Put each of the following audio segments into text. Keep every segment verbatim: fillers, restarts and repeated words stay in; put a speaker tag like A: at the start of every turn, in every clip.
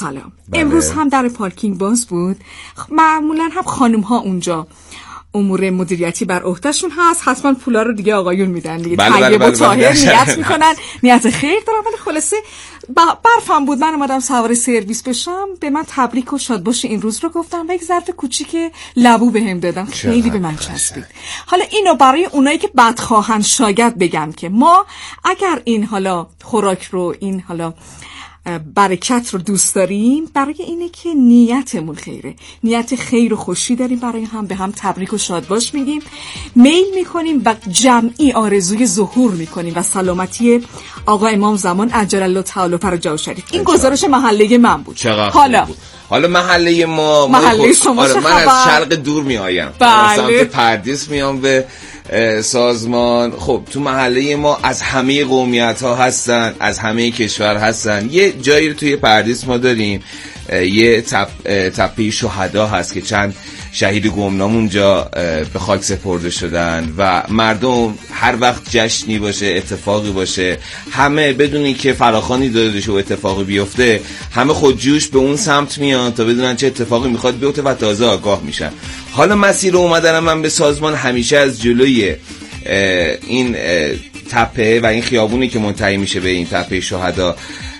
A: سلام. بله. امروز هم در پارکینگ باز بود. معمولا هم خانم ها اونجا امور مدیریتی بر عهدهشون هست، حتما پولا رو دیگه آقایون میدن دیگه.
B: بله بله
A: طیب و
B: بله
A: طاهر
B: بله.
A: نیت میکنن، نیت خیر دارن. ولی خلاصه برفم بود، من اومدم سوار سرویس بشم، به من تبریک و شاد باشه این روز رو گفتم و یک ظرف کوچیک لبو بهم دادن، خیلی به من چسبید. حالا اینو برای اونایی که بدخواهن شاید بگم که ما اگر این حالا خوراک رو، این حالا برکت رو دوست داریم، برای اینه که نیتمون خیره، نیت خیر و خوشی داریم، برای هم به هم تبریک و شادباش میگیم، میل میکنیم و جمعی آرزوی ظهور میکنیم و سلامتی آقا امام زمان عجل الله تعالی فرجه شریف. این گزارش محله من بود. حالا
B: بود. حالا محله ما
A: محله شما
B: آره
A: چه
B: من
A: خبر؟
B: از شرق دور می آیم،
A: بله.
B: سمت پردیس میام به سازمان. خب تو محله ما از همه قومیت ها هستن، از همه کشور هستن. یه جایی رو توی پردیس ما داریم، یه تپ تپه شهدا هست که چند شهید گمنام اونجا به خاک سپرده شدن و مردم هر وقت جشنی باشه، اتفاقی باشه، همه بدون اینکه فراخوانی داده شه و اتفاقی بیفته، همه خودجوش به اون سمت میان تا بدونن چه اتفاقی میخواد بیفته و تازه آگاه میشن. حالا مسیر اومدن من به سازمان همیشه از جلوی این تپه و این خیابونی که منتهی میشه به این تپه شهدا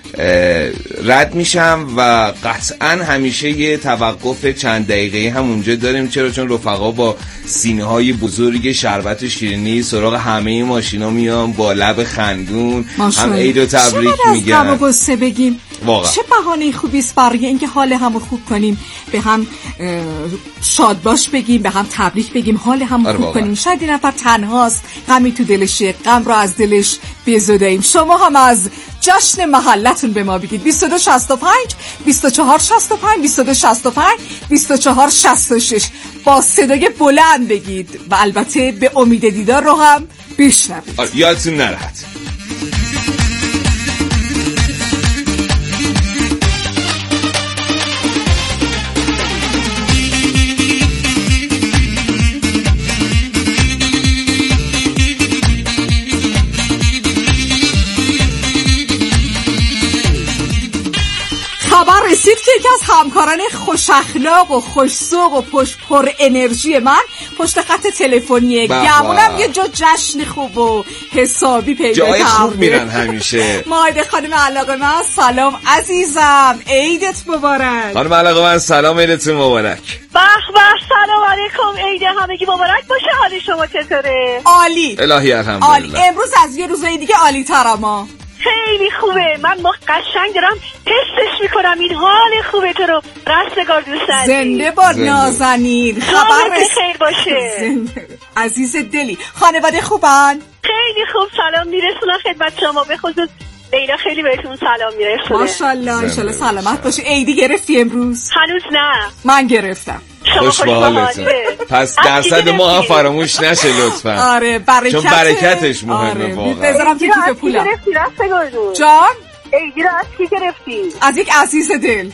B: رد میشم و قطعا همیشه یه توقف چند دقیقه هم اونجا داریم. چرا؟ چون رفقا با سینه های بزرگ شربت و شیرینی سراغ همه ماشینا میان با لب خندون، هم عید و تبریک میگن.
A: چرا از غصه بگیم؟
B: واقعا
A: چه بهانه خوبی است برای اینکه حال همو خوب کنیم، به هم شاد باش بگیم، به هم تبریک بگیم، حال همو خوب
B: واقعا.
A: کنیم. شاید این نفر تنهاست، غمی تو دلشه، غم رو از دلش بزداییم. شما هم از جشن محلتون به ما بگید. بیست و دو شصت و پنج بیست و چهار شصت و پنج بیست و دو شصت و پنج بیست و چهار شصت و شش با صدای بلند بگید و البته به امید دیدار رو هم بشنوید.
B: یادتون نرهد.
A: خبر رسید که یکی از همکاران خوش اخلاق و خوش ذوق و پشت پر انرژی من پشت خط تلفنی گمونم یه جا جشن خوب و حسابی پیدا کرده.
B: جای خوب میرن همیشه.
A: مایده خانم علاقه من سلام عزیزم، عیدت مبارک.
B: خانم علاقه من سلام، عیدتون مبارک.
C: به به، سلام علیکم، عید همگی مبارک باشه. حال شما چطوره؟
A: عالی
B: الهی الحمدلله.
A: عالی. امروز از یه روزای دیگه عالی ترما.
C: خیلی خوبه، من ما قشنگ دارم حسش میکنم این حال خوبه تو رو. رستگار دوست عزیز،
A: زنده باد نازنین.
C: خبر خیر باشه.
A: زنده. عزیز دلی، خانواده خوبن؟
C: خیلی خوب، سلام میرسونم خدمت شما، به خصوص لیلا خیلی بهتون سلام میرسونه.
A: ماشاءالله، انشالله سلامت باشی. عیدی گرفتی امروز؟
C: هنوز نه.
A: من گرفتم.
B: خوش به حالتون. پس درصد ما هم فراموش نشه لطفا.
A: آره برکت،
B: چون برکتش مهمه.
A: آره.
B: واقعا
A: بذارم تو کیف پولم.
C: گرفتی رستگار دوست
A: جان؟
C: عیدی رو از کی گرفتی؟
A: از یک عزیز دل.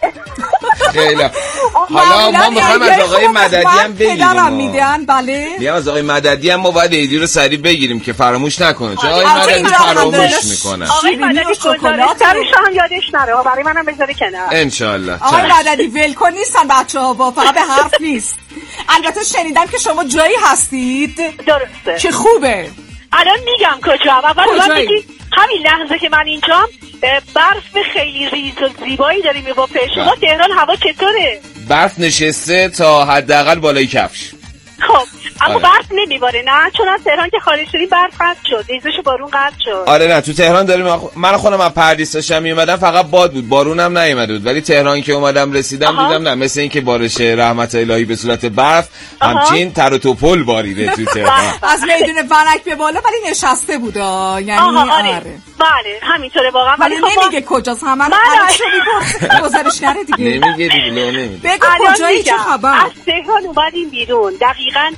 B: خیلی. حالا ما میخوایم از آقای مددی هم بگیریم.
A: پدرم میدن. بله
B: میگم از آقای مددی هم ما باید عیدی رو سریع بگیریم که فراموش نکنه، چون آقای مددی فراموش میکنن.
C: آقای مددی شکلات هم یادش نره، برای منم بذاره کنار
B: ان شاء الله.
A: آقای مددی ولکن نیستن بچه‌ها، با فقط به حرف نیست. البته شنیدم که شما جایی هستید.
C: درسته.
A: چه خوبه.
C: الان میگم کجا. اول من بگی همین لحظه که من اینجام برف خیلی ریز و زیبایی داریم با شما. تهران هوا چطوره؟
B: برف نشسته تا حداقل بالای کفش.
C: خب اما آره. برف نمیباره نه؟ چون از تهران که خارج شدیم برف قطع شد، ریزش بارون قطع شد.
B: آره نه تو تهران داریم. من خودم از پردیس داشتم میومدم فقط باد بود، بارونم نیومده بود، ولی تهران که اومدم رسیدم آها. دیدم نه، مثل این که بارش رحمت الهی به صورت برف همچین تر و توپل باریده تو تهران.
A: از میدون ونک به بالا ولی نشسته بود یعنی.
C: آها آره. آره بله همینطوره واقعا.
A: ولی نمیگه کجاست، همه رو میپرسه گزارش نره دیگه.
B: نمیگه دیگه نمیگه.
A: بگو کجایی، چه خبر؟
C: از تهران اومدیم بیرون دقیقاً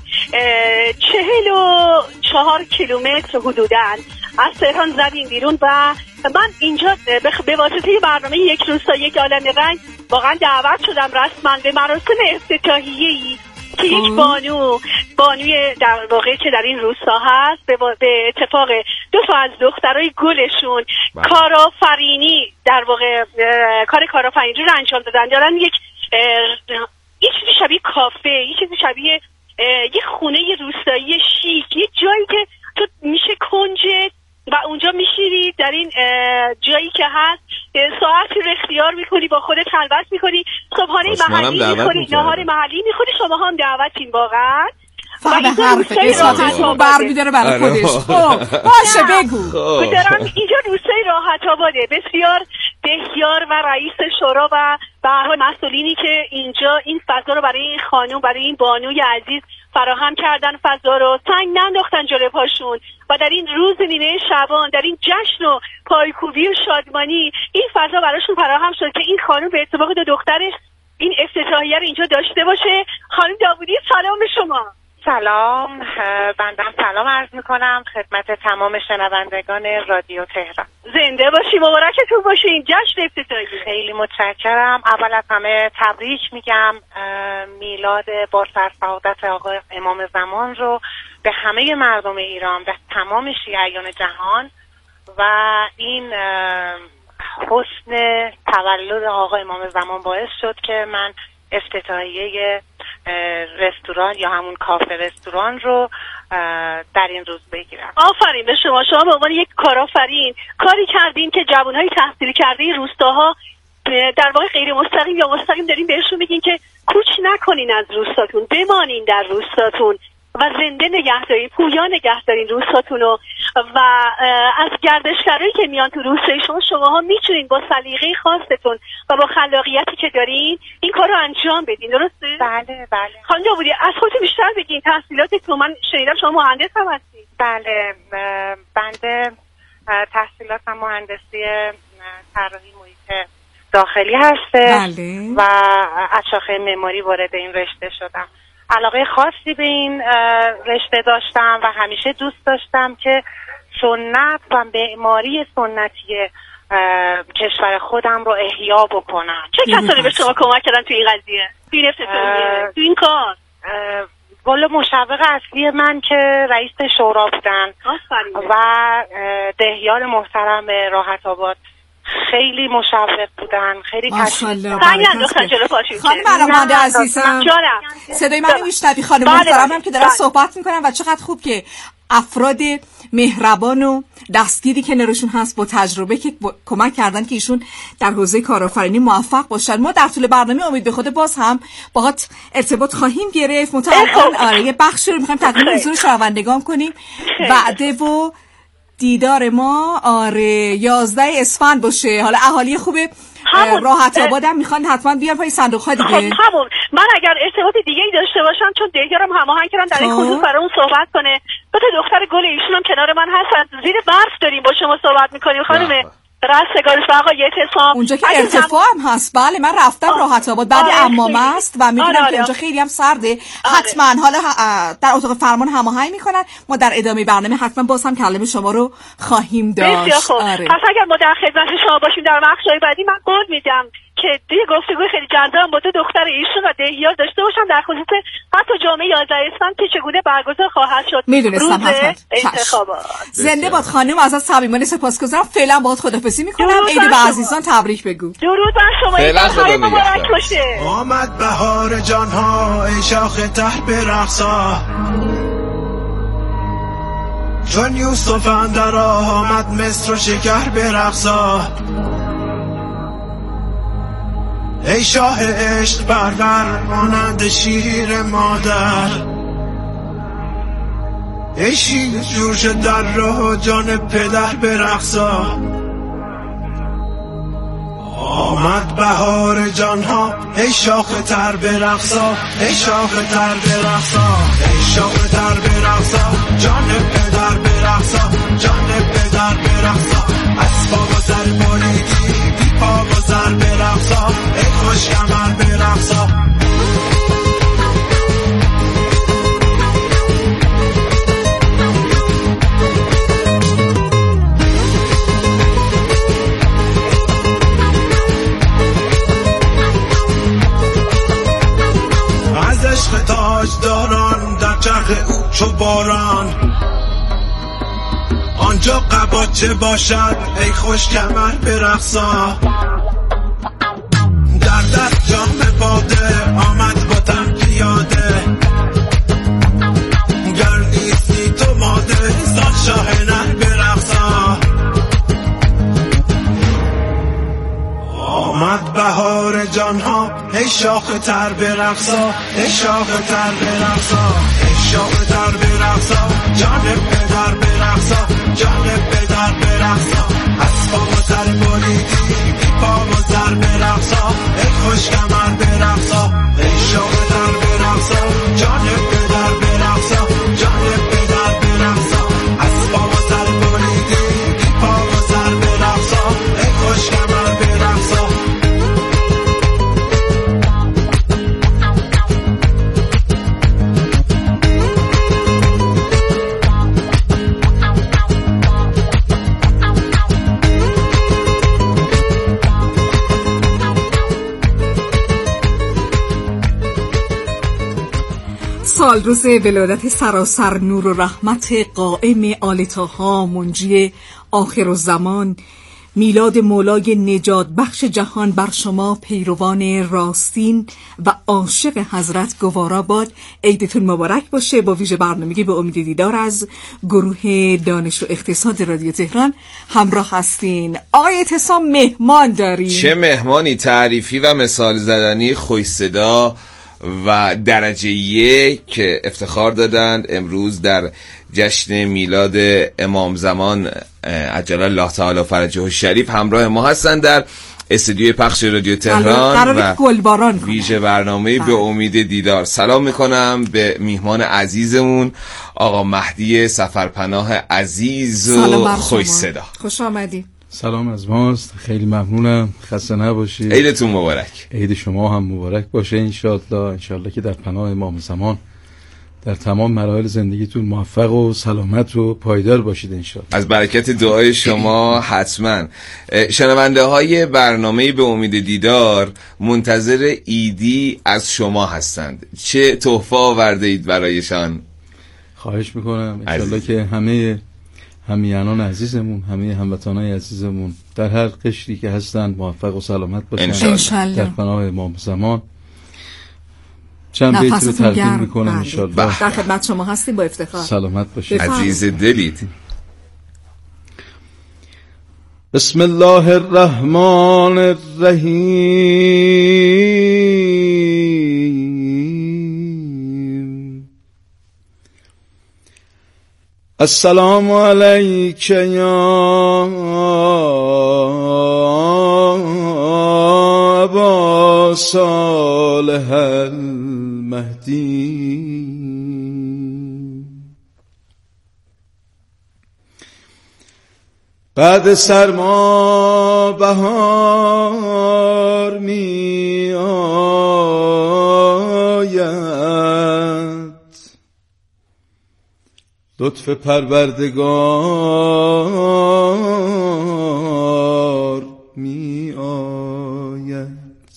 C: چهل و چهار کیلومتر حدوداً از تهران زدیم بیرون و من اینجا به واسطه برنامه یک روز تا یک عالم رنگ واقعا دعوت شدم رسما به مراسم افتتاحیه‌ای که یک بانو بانوی در واقع که در این روستا هست به, به اتفاق دو تا از دخترای گلشون کارآفرینی در واقع کار کارآفرینی رو انجام دادن. دارن یک یه چیزی شبیه کافه، یه چیزی شبیه یه خونه روستایی شیک، یه جایی که تو میشه کنجت و اونجا میشیری در این جایی که هست، ساعتی رو اختیار میکنی، با خودت خلوت میکنی، صبحانه محلی میخوری، نهار محلی میخوری. شما هم دعوتین واقعا.
A: فقط حرف قسمتشون برمیداره برای خودش. خب باشه بگو.
C: دارم اینجا روستای راحت آباده، بسیار دهیار و رئیس شورا و به هر حال مسئولینی که اینجا این فضا رو برای این خانم، برای این بانوی عزیز فراهم کردن، فضا رو سنگ ننداختن جلوی پاشون و در این روز نیمه شعبان، در این جشن و پایکوبی و شادمانی این فضا براشون فراهم شد که این خانم به اتفاق دو دخترش این افتتاحیه رو اینجا داشته باشه. خانم داوودی سلام به شما.
D: سلام، بندم سلام عرض میکنم خدمت تمام شنوندگان رادیو تهران.
C: زنده باشی، مبارکتون باشه این جشن افتتاحیه.
D: خیلی متشکرم. اول از همه تبریک میگم میلاد با سرسعادت آقای امام زمان رو به همه مردم ایران، به تمام شیعیان جهان. و این حسن تولد آقای امام زمان باعث شد که من افتتاحیه رستوران یا همون کافه رستوران رو در این روز بگیرم.
C: آفرین به شما. شما به عنوان یک کارآفرین کاری کردین که جوانهای تحصیل کرده روستاها در واقع غیر مستقیم یا مستقیم دارین بهشون میگین که کوچ نکنین از روستاتون، بمانین در روستاتون و زنده نگه دارین، پویا نگه دارین روستاتون رو. و از گردشگرایی که میان تو روستای شما، شماها میتونین با سلیقه خاصتون و با خلاقیتی که دارین این کار رو انجام بدین. درسته؟
D: بله بله.
C: خانم داوودی از خودتون بیشتر بگین، تحصیلاتتون، من شنیدم شما مهندس هم هستید.
D: بله، بنده تحصیلاتم مهندسی طراحی محیط داخلی هسته.
A: بله.
D: و از شاخه معماری وارد این رشته شدم. علاقه خاصی به این رشته داشتم و همیشه دوست داشتم که سنت و معماری سنتی کشور خودم رو احیا بکنم.
C: چه کسانی به شما کمک کردن تو این قضیه، تو این افتتاحیه، تو این کار؟
D: والا مشوق اصلی من که رئیس شورا بودن و دهیار محترم راحت آباد خیلی مشوق بودن، خیلی
A: ماشاءالله.
C: خانم
A: علاقمنده عزیزم، صدای منو میشنوی خانم محترمم که دارن صحبت میکنن و چقدر خوب که افراد مهربان و دستگیری که نرشون هست با تجربه که با... کمک کردن که ایشون در حوزه کارآفرینی موفق باشن. ما در طول برنامه امید به خود باز هم باهات ارتباط خواهیم گرفت. متأسفانه آره یه بخشی رو می‌خوایم تقدیم حضور شنوندگان کنیم. وعده و دیدار ما آره یازده اسفند باشه. حالا اهالی خوبه راحت آبادم میخوان حتما بیان پای صندوق ها دیگه.
C: خب همون من اگر ارتباط دیگه ای داشته باشم، چون دیگرم هماهنگ کردن در این خصوص برای اون صحبت کنه. دو تا دختر گل ایشون هم کنار من هستن، زیر برف داریم با شما صحبت میکنیم. خانم رستگارش و آقای اعتصام
A: اونجا که ارتفاع هم هست. بله من رفتم راحت آباد بعد عمامه است و میدونم آره که اونجا خیلی هم سرده. آره. حتما حالا در اتاق فرمان هماهنگ میکنن. ما در ادامه برنامه حتما باز هم کلمه شما رو خواهیم داشت.
C: بسیار خوب. آره. پس اگر ما در خدمت شما باشیم در بخش‌های بعدی، من قول میدم که دیگه گفتگوی خیلی جذاب با دو دختر ایشون و دهیار داشته باشم در خصوص حتی جامعه یازده اسفند که چگونه برگزار خواهد شد.
A: میدونستم حتما.
C: انتخابات.
A: زنده باد خانم، از از صمیمانه سپاسگزارم. فعلا باهات خداحافظی میکنم. عید به عزیزان تبریک بگو.
C: درود بر شما.
B: فعلا خدا
C: مبارک باشه.
E: آمد بهار جانها ای شاخ ته برقصا، چون یوسف اندر آمد مصر و شکر برقصا. ای شاه عشق پرور مانند شیر مادر، ای شیر جوش در راه جان پدر برقصا. آمد بهار جانها ای شاخ تر برقصا، ای شاخ تر برقصا، ای شاخ تر برقصا، جان پدر برقصا، جان پدر برقصا. اسباب و سر باریدی بی پا و سر برقصا، ای خوش کمر برقصا. عشق تاج برق او چو باران. آنجا قباچه باشد ای خوش کمر برقصا. در دست جام باده آمد وطن پیاده. گر نیستی تو ماده زاد شاه نر برقصا. آمد بهار جانها ای شاخ تر برقصا. ای شاخ تر برقصا. ای شاخ تر برقصا. جان پدر برقصا. جان پدر برقصا. از پا و سر بریدی بی پا و سر برقصا. ای خوش کمر برقصا. ای شاخ تر برقصا. جان پدر برقصا. جان پدر برقصا. از پا و سر بریدی بی پا و سر برقصا. ای خوش کمر برقصا.
A: سال روز ولادت سراسر نور و رحمت قائم آل طاها منجی آخر الزمان، میلاد مولای نجات بخش جهان بر شما پیروان راستین و عاشق حضرت گوارا باد. عیدتون مبارک باشه. با ویژه برنامه‌ای به امید دیدار از گروه دانش و اقتصاد رادیو تهران همراه هستین. آقای اعتصام مهمان داریم.
B: چه مهمانی تعریفی و مثال زدنی، خوش صدا و درجه یک که افتخار دادند امروز در جشن میلاد امام زمان عجل الله تعالی فرجه الشریف همراه ما هستند در استودیوی پخش رادیو تهران و
A: گلباران
B: ویژه برنامه به امید دیدار. سلام میکنم به میهمان عزیزمون آقا مهدی سفرپناه عزیز و خوش صدا.
A: خوش آمدید.
F: سلام از ماست. خیلی ممنونم. خسته نباشید.
B: عیدتون مبارک.
F: عید شما هم مبارک باشه انشالله. انشالله که در پناه امام زمان در تمام مراحل زندگیتون موفق و سلامت و پایدار باشید انشالله.
B: از برکت دعای شما حتما. شنونده های برنامه به امید دیدار منتظر عیدی از شما هستند. چه تحفه آورده اید برایشان؟
F: خواهش میکنم انشالله که همه همیهنان عزیزمون، همه هموطنان عزیزمون در هر قشری که هستن موفق و سلامت باشن
A: انشالله.
F: در پناه امام زمان. چند بیت رو تقدیم میکنم انشالله.
A: در خدمت شما هستیم با افتخار.
F: سلامت باشید.
B: عزیز دلید.
F: بسم الله الرحمن الرحیم. السلام علیک یا ابا صالح المهدی. بعد سرما بهار می آید، لطف پروردگار می آید.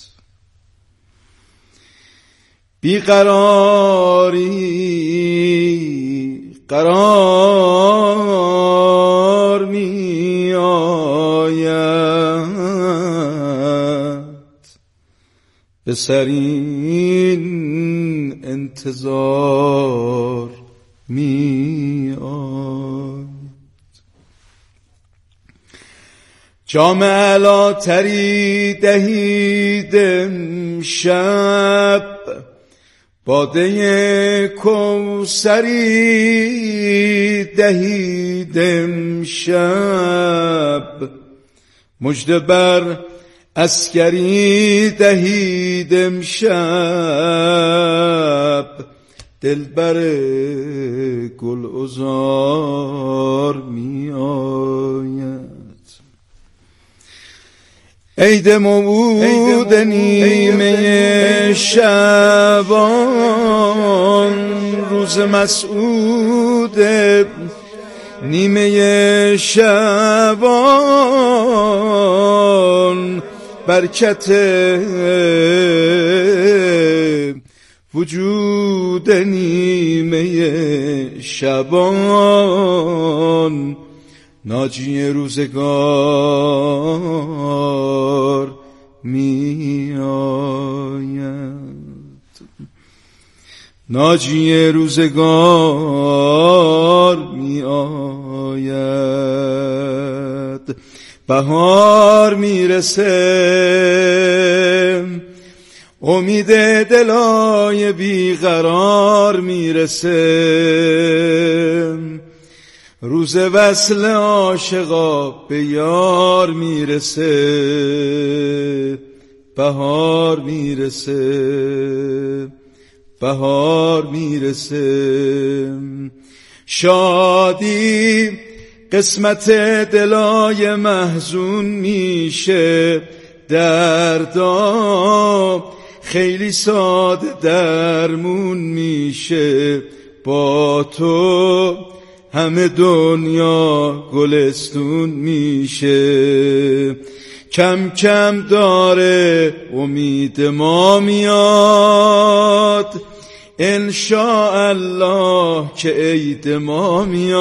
F: بیقراری قرار می آید، به سرین انتظار می آید. جام علاتری دهید امشب، باده کوثری دهید امشب، مژده بر عسکری دهید امشب، دلبر گلعذار می آید. عید موعود نیمه شعبان، روز مسعود نیمه شعبان، برکت وجود نیمه شبان ناجی روزگار می آید، ناجی روزگار می آید. بهار میرسه، امید دلای بیقرار میرسه، روز وصل عاشقا به یار میرسه، بهار میرسه، بهار میرسه. شادی قسمت دلای محزون میشه، دردا خیلی ساده درمون میشه، با تو همه دنیا گلستون میشه. کم کم داره امید ما میاد، انشاءالله که عید ما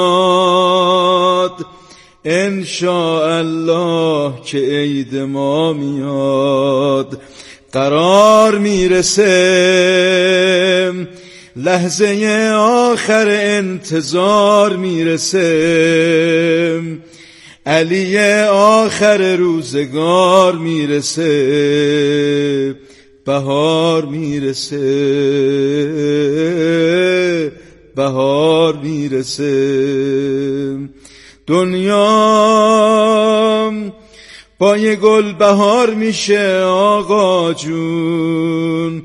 F: میاد، انشاءالله که عید ما میاد. قرار میرسه، لحظه آخر انتظار میرسه، علی آخر روزگار میرسه، بهار میرسه، بهار میرسه. دنیا با یه گل بهار میشه آقا جون،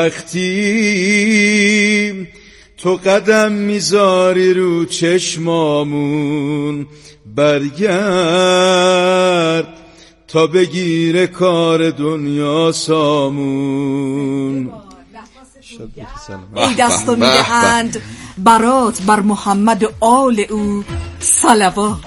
F: وقتی تو قدم میذاری رو چشمامون. برگرد تا بگیره کار دنیا سامون.
A: ای دست میدهند برات بر محمد و آل او صلوات.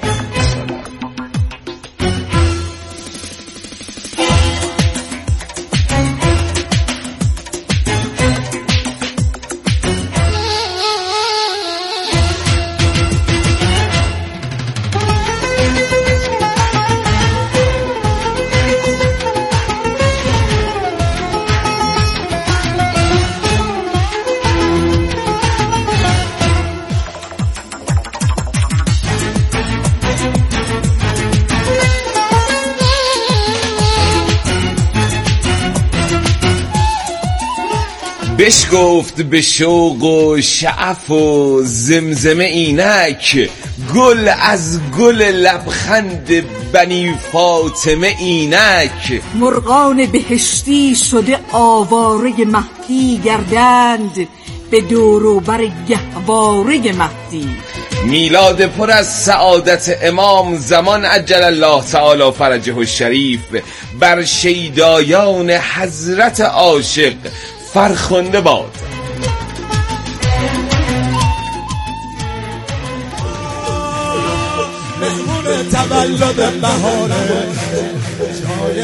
B: بشگفت به شوق و شعف و زمزمه اینک، گل از گل لبخند بنی فاطمه اینک.
A: مرغان بهشتی شده آواره مهدی گردند، به دور و بر گهواره مهدی.
B: میلاد پر از سعادت امام زمان عجل الله تعالی فرجه الشریف بر شیدایان حضرت عاشق فرخنده باد.
E: مهمون تولد بهاره، جای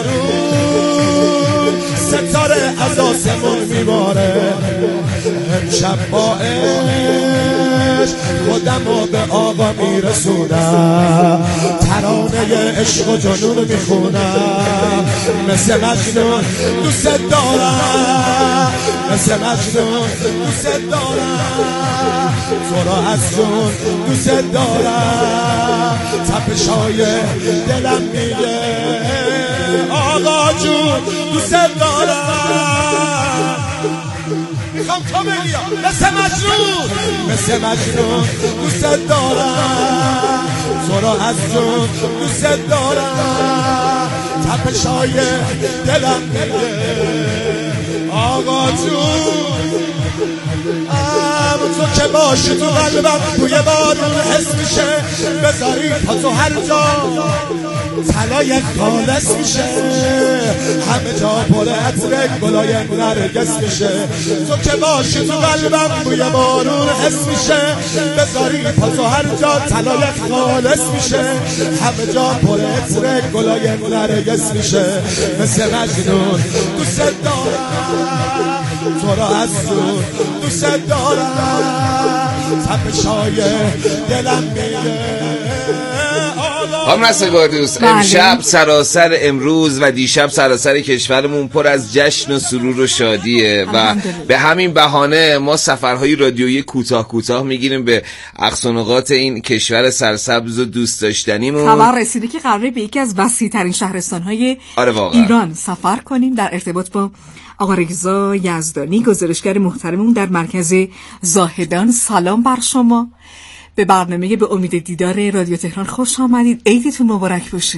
E: بارون ستاره از آسمون میباره. امشب با عشق خودمو به آقا میرسونم، ترانه عشق و جنون میخونم. مثل مجنون دوست دارم، مثل مجنون دوست دارم، تو را از جون دوست دارم. تپشای دلم میگه آقا جون دوست دارم. میخوام تو بگیا مثل مجنون، مثل مجنون دوست دارم، تو را از جون دوست دارم. تپشای دلم میگه آقا جون. ام تو که باشی تو قلبم بوی بارون حس میشه، بذاری پا تو هر جا طلای خالص میشه، همه جا پر عطر گلای نرگس میشه. تو که باشی تو قلبم بوی بارون حس میشه، بذاری پاسو هر جا طلای خالص میشه، همه جا پر عطر گلای نرگس میشه. مثل مجنون دوست دارم تو را از دور، دوست دارم تپشای دلم میگه.
B: خانم رستگار دوست، امشب سراسر امروز و دیشب سراسر کشورمون پر از جشن و سرور و شادیه و به همین بهانه ما سفرهای رادیویی کوتاه کوتاه میگیریم به اقصانقاط این کشور سرسبز و دوست داشتنیمون.
A: خبر رسیده که قراره به یکی از وسیع ترین شهرستان‌های
B: آره
A: ایران سفر کنیم در ارتباط با آقا رضا یزدانی، گزارشگر محترممون در مرکز زاهدان. سلام بر شما، به برنامه به امید دیدار رادیو تهران خوش آمدید. عیدتون مبارک باشه.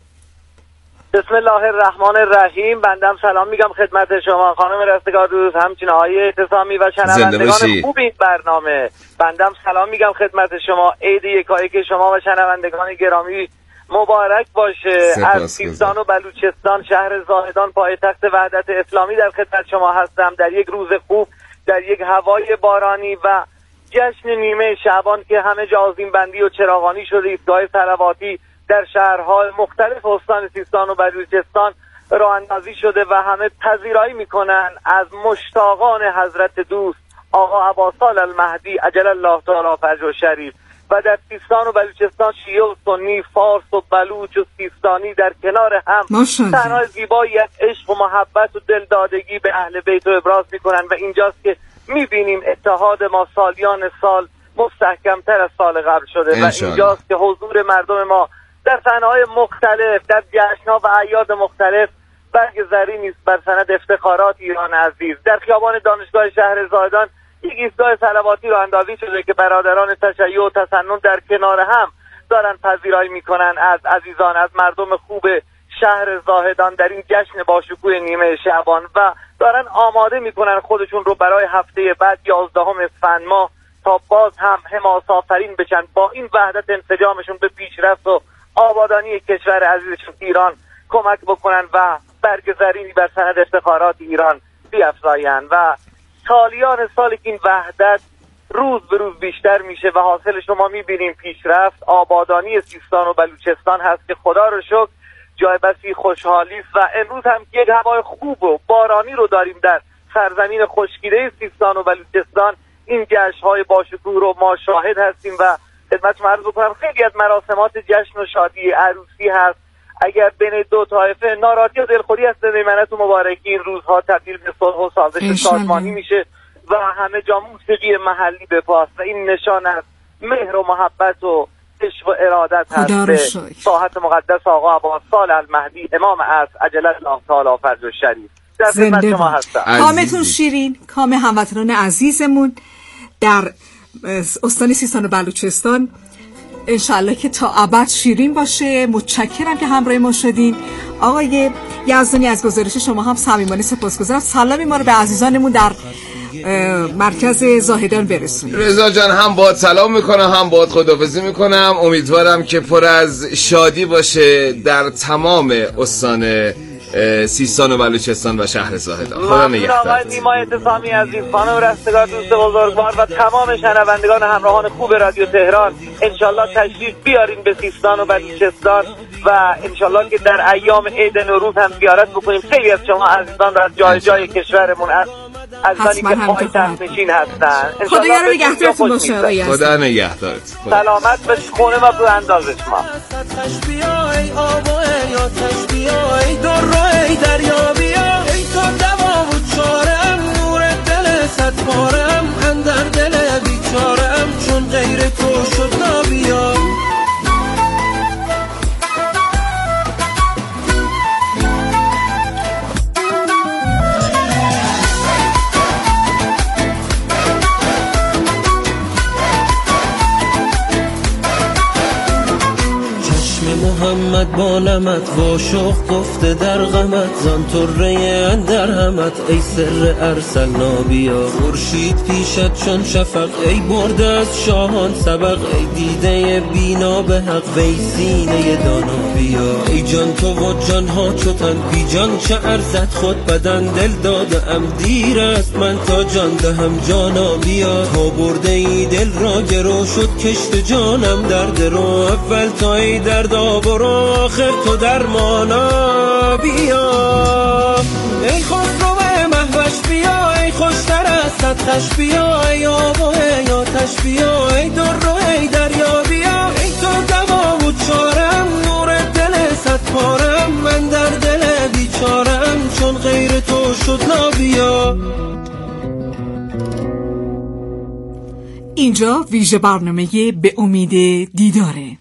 G: بسم الله الرحمن الرحیم. بندم سلام میگم خدمت شما خانم رستگار دوست، همچنین آقای اعتصامی و شنوندگان خوب این برنامه. بندم سلام میگم خدمت شما. عید یکایک شما و شنوندگان گرامی مبارک باشه. از سیستان و بلوچستان شهر زاهدان پایتخت وحدت اسلامی در خدمت شما هستم، در یک روز خوب، در یک هوای بارانی و جشن نیمه شعبان که همه جا آذین بندی و چراغانی شده. ایستگاه صلواتی در شهرهای مختلف استان سیستان و بلوچستان راه اندازی شده و همه پذیرایی میکنن از مشتاقان حضرت دوست آقا اباسال المهدی عجل الله تعالی فرجه شریف. و در سیستان و بلوچستان شیعه و سنی، فارس و بلوچ و سیستانی در کنار هم تنها زیبایی از عشق و محبت و دلدادگی به اهل بیت رو ابراز میکنن و اینجاست که میبینیم اتحاد ما سالیان سال مستحکمتر از سال قبل شده و اینجاست که حضور مردم ما در صحنه‌های مختلف، در جشن‌ها و اعیاد مختلف برگ زرینی است بر سند افتخارات ایران عزیز. در خیابان دانشگاه شهر زاهدان یک ایستگاه صلواتی راه اندازی شده که برادران تشیع و تسنن در کنار هم دارن پذیرایی میکنن از عزیزان، از مردم خوب شهر زاهدان در این جشن باشکوه نیمه شعبان و دارن آماده میکنن خودشون رو برای هفته بعد یازدهم اسفند ماه تا باز هم حماس آفرین بشن، با این وحدت انسجامشون به پیشرفت و آبادانی کشور عزیزشون ایران کمک بکنن و برگ زرینی بر سند افتخارات ایران بیفزاین. و سالیان سالی که این وحدت روز به روز بیشتر میشه و حاصلش رو ما میبینیم پیشرفت، آبادانی سیستان و بلوچستان هست که خدا رو شکر جای بسی خوشحالی است. و امروز هم یک هوای خوب و بارانی رو داریم در سرزمین خشکیده سیستان و بلوچستان. این جشن‌های باشکوه رو ما شاهد هستیم و خدمتتون عرض بکنم خیلی از مراسمات جشن و شادی عروسی هست اگر بین دو طایفه ناراضی و دلخوری هست، میمنت و مبارکی این روزها تبدیل به صلح و سازش سازمانی میشه و همه جا موسیقی محلی به پاس و این نشان از مهر و محبت و عشق و ارادت هست به ساحت مقدس آقا اباسال المهدی امام عصر عجل الله تعالی فرجه شریف. در خدمت شما هستم.
A: کامتون شیرین، کام هموطنان عزیزمون در استان سیستان و بلوچستان انشالله که تا ابد شیرین باشه. متشکرم که همراه ما شدین. آقای یزدانی از گزارش شما هم صمیمانه سپاسگزارم. سلامی ما رو به عزیزانمون در مرکز زاهدان برسونید.
B: رضا جان هم باهات سلام میکنم، هم باهات خداحافظی میکنم. امیدوارم که پر از شادی باشه در تمام استان سیستان و بلوچستان و شهر زاهدان. خدا نگهدار.
G: آقای نیما اعتصامی عزیز، خانم رستگار دوست بزرگوار و تمام شنوندگان همراهان خوب رادیو تهران، انشالله تشریف بیارین به سیستان و بلوچستان و انشالله که در ایام عید نوروز هم زیارت بکنیم. خیلی از شما عزیزان را از جای جای کشورمون از عزیزانی که پایتخت نشین هستن
A: خدا یارو نگهدارتون باشه.
B: خدا نگهدارت.
G: سلامت به خونه و به اندازش ما.
E: ای دریا بیا، ای تو دوا و چارم، نور دل صد پارم، اندر دل بیچارم، چون غیر تو شد نابیا. چشم محمد
H: آمد با نمت واشخ گفته در غمت زان طره اندر همت ای سر ارسل نابیا خورشید پیشت چون شفق ای برده از شاهان سبق ای دیده بینا به حق وی سینه دانا بیا ای جان تو و جان ها چوتن بی جان چه ارزد خود بدن دل داده ام دیر است من تا جان دهم جانا بیا تا برده ای دل را گرو شد کشت جانم درد رو اول تا ای درد آبرو آخر تو درمانا بیا ای خود رو به محوش بیا ای خوشتر از صد خش بیا ای آب و ای آتش بیا ای در رو ای دریا بیا ای تو دوا و چارم نور دل صد پارم من در دل بیچارم چون غیر تو شد نابیا.
A: اینجا ویژه برنامه به امید دیداره.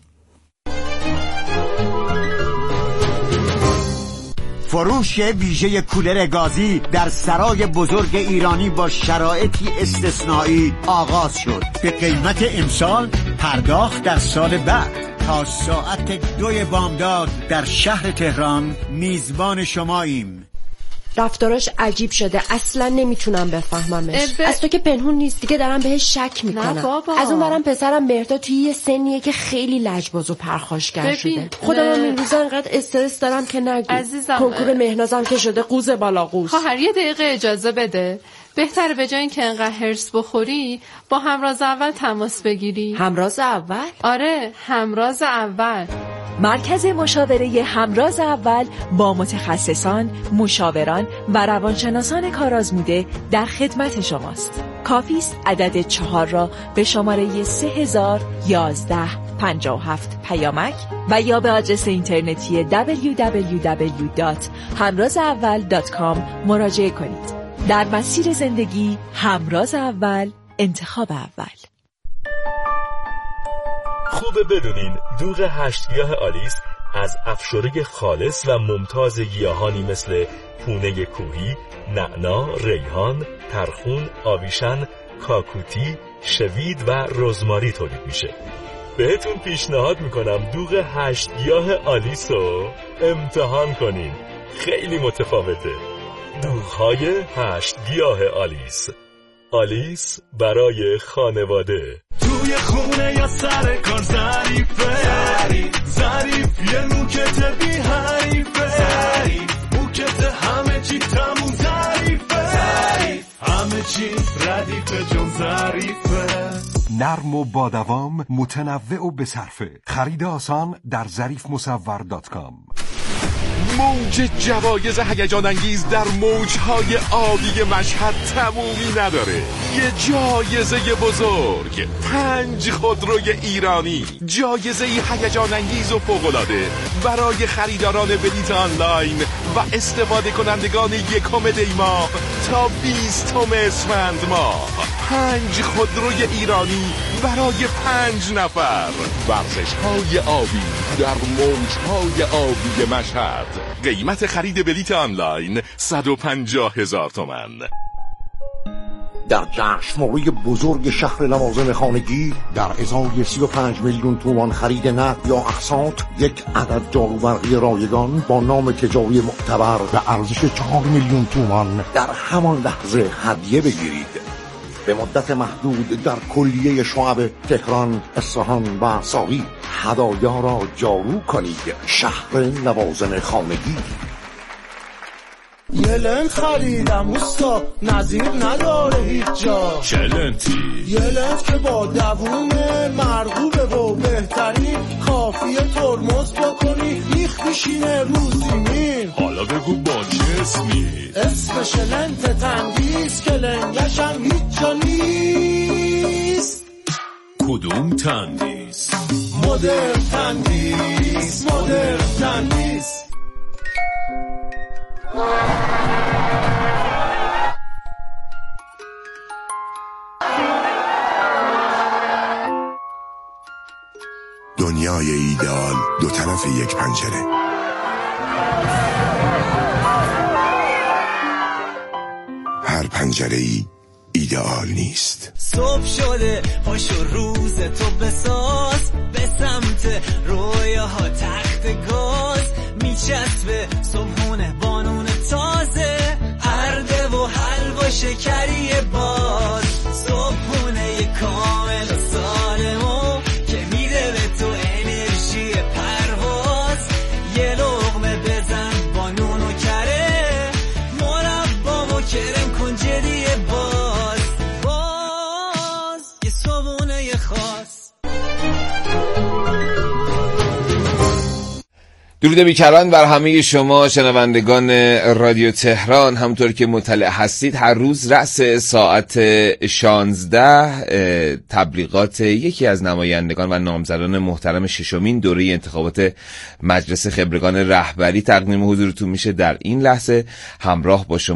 I: فروش ویژه کولر گازی در سرای بزرگ ایرانی با شرایطی استثنایی آغاز شد. به قیمت امسال، پرداخت در سال بعد. تا ساعت دوی بامداد در شهر تهران میزبان شماییم.
J: رفتاراش عجیب شده، اصلا نمیتونم بفهممش. ب... از تو که پنهون نیست دیگه دارم بهش شک میکنم. از اون برم پسرم مهرداد توی یه سنیه که خیلی لجباز و پرخاشگر شده. خودم هم این روزا انقدر استرس دارم که نگو. عزیزم کنکور مهنازم که شده قوز بالا قوز.
K: خواهر یه دقیقه اجازه بده. بهتره به جای اینکه انقدر هرس بخوری با همراز اول تماس بگیری.
J: همراز اول؟
K: آره، همراز اول.
L: مرکز مشاوره همراز اول با متخصصان، مشاوران و روانشناسان کارآزموده در خدمت شماست. کافی است عدد چهار را به شماره سه هزار یازده پنجاه و هفت پیامک و یا به آدرس اینترنتی دبلیو دبلیو دبلیو دات همراز اول دات کام مراجعه کنید. در مسیر زندگی همراز اول، انتخاب اول.
M: خوبه بدونین دوغ هشت گیاه آلیس از افشاره خالص و ممتاز گیاهانی مثل پونه کوهی، نعنا، ریحان، ترخون، آویشن، کاکوتی، شوید و رزماری تولید میشه. بهتون پیشنهاد میکنم دوغ هشت گیاه آلیس رو امتحان کنین. خیلی متفاوته. دوغ‌های هشت گیاه آلیس. آلیس برای خانواده.
E: توی خونه یا سر کار ظریفه ظریف یه موکت بی حریفه موکت همه چی تموم ظریفه همه چی ردیفه جون ظریفه.
N: نرم و با دوام، متنوع و بصرفه. خرید آسان در ظریف مصور دات کام.
O: موج جوایز هیجان انگیز در موجهای آبی مشهد تمومی نداره. یه جایزه بزرگ، پنج خودروی ایرانی، جایزه هیجان انگیز و فوق‌العاده برای خریداران بلیت آنلاین و استفاده کنندگان یکم دی ماه تا بیستم اسفند ماه. پنج خودروی ایرانی برای پنج نفر. ورزش‌های آبی در موجهای آبی مشهد. قیمت خرید بلیت آنلاین صد و پنجاه هزار تومان.
P: در جشنواره بزرگ شهر لوازم خانگی در ازای سی و پنج میلیون تومان خرید نقد یا اقساط، یک عدد جاروبرقی رایگان با نام تجاری معتبر به ارزش چهار میلیون تومان در همان لحظه هدیه بگیرید. به مدت محدود در کلیه شعب تهران، اصفهان و ساقی هدایا را جارو کنید. شهر لوازم خانگی.
E: یه لنت خریدم اوستا، نظیر نداره هیچ جا.
O: چه لنتی؟
E: یه لنت که با دوونه مرغوبه و بهترین، کافیه ترمز بکنی میخ میشینه رو زمین.
O: حالا بگو با چه اسمی؟
E: اسمش لنت تندیس که لنگشم هیچ جا نیست.
O: کدوم تندیس؟
E: مدرن تندیس، مدرن تندیس.
Q: دنیای ایدئال دو طرف یک پنجره. هر پنجره‌ای ایدئال نیست.
R: صبح شده پاشو روز تو بساز، به سمت رویاها تک وقت گاز میچسبه صبحونه بانون تازه هرده و حلوا شکری باز صبحونه کامل سالمو که میده به تو انرژی پرواز یه لقمه بزن با نون و کره مربا و کرم کن جدی باز باز یه صبحونه خاص.
B: درود بیکران بر همه شما شنوندگان رادیو تهران. همونطور که مطلع هستید هر روز رأس ساعت شانزده تبلیغات یکی از نمایندگان و نامزدان محترم ششمین دوره انتخابات مجلس خبرگان رهبری تقدیم حضورتون میشه. در این لحظه همراه با شما